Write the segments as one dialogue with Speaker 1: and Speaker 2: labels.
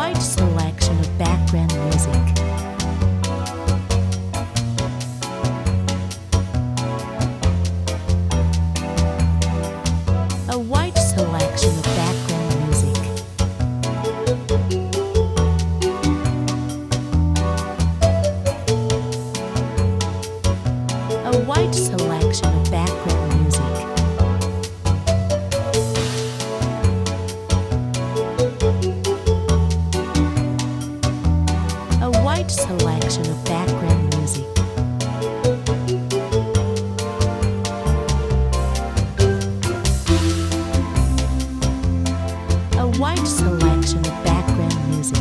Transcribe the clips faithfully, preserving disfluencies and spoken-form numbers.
Speaker 1: wide selection of background music. A wide selection of background music. A wide selection of background music. A wide selection of background music. A wide selection of background music.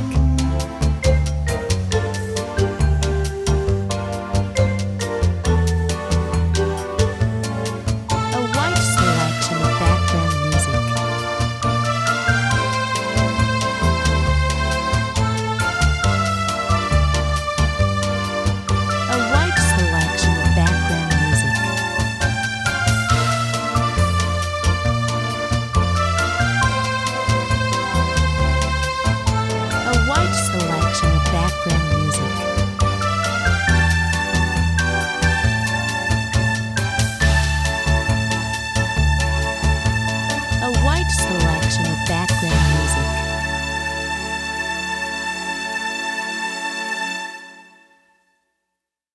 Speaker 1: A wide selection of background music. A wide selection of background music. A wide selection of background